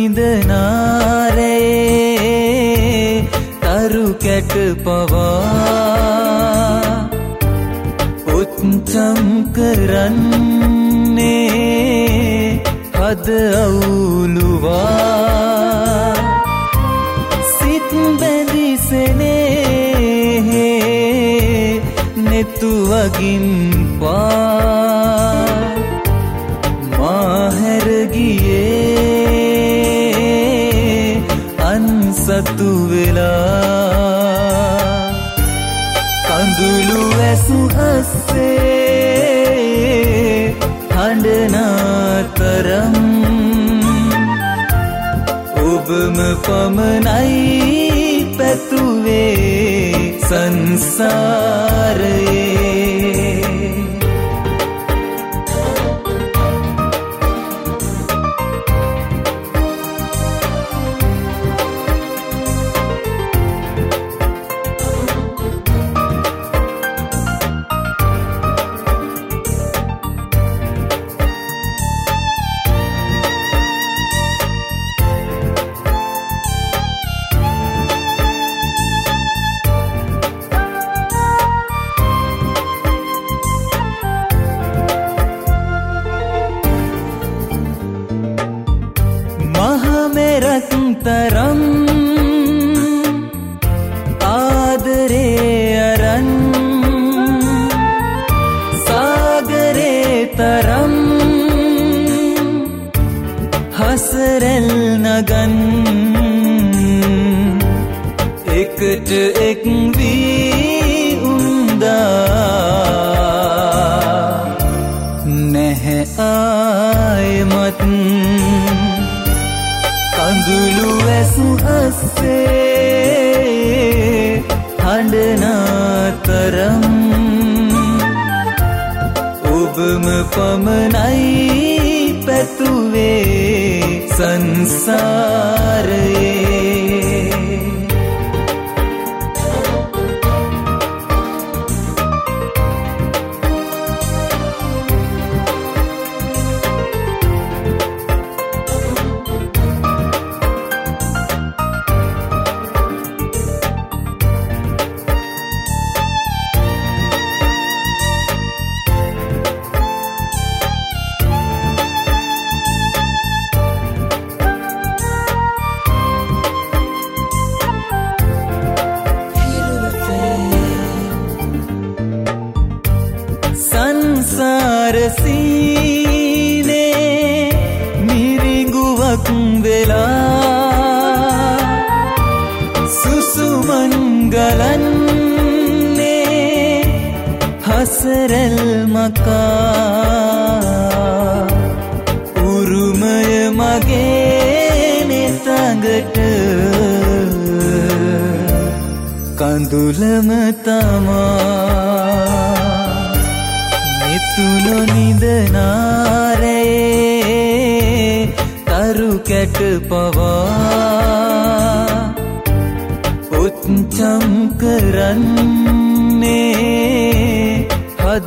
නිදනාරේ තරු කැට පවා උච්චම් කරන්නේ හද අවුලුවා සිත් බැඳිසනේ නෙතුවගින් පා මාහැර ගියේ අන්සතු වෙලා කඳුළු ඇසු අස්සේ හඬනාතරම් ඔබම පමණයි පැතුවේ සංසාරයේ තරම් ආදරේ අරන් සාගරේ තරම් හසරෙල් නගන් එකට එක් වී උන්දා නැහැ ආයමත් කඳුළු ඇසු අස්සේ හඬනාතරම් ඔබම පමණයි පැතුවේ සංසාරයේ සංසාරසීනේ මිරිඟුවක් වෙලා සුසුමංගලන්නේ හසරෙල් මකා උරුමය මගේ නෙතඟට කඳුලම තමා තුලො නිදනාරේ තරු කැට පවා උච්චම් කරන්නේ හද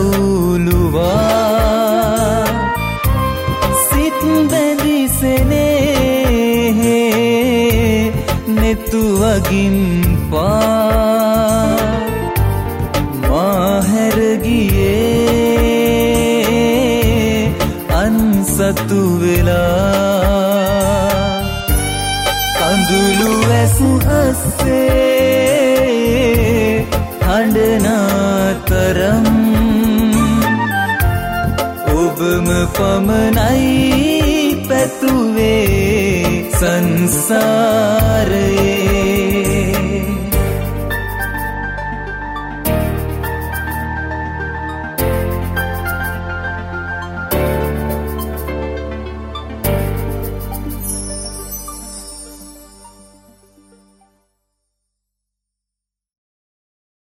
අවුලුවා සිත් බැඳිසනේ නෙතුවගින් පා මාහැර ගියේ අන්සතු වෙලා කඳුළු ඇසු අස්සේ හඬනාතරම් ඔබම පමණයි පැතුවේ සංසාරයේ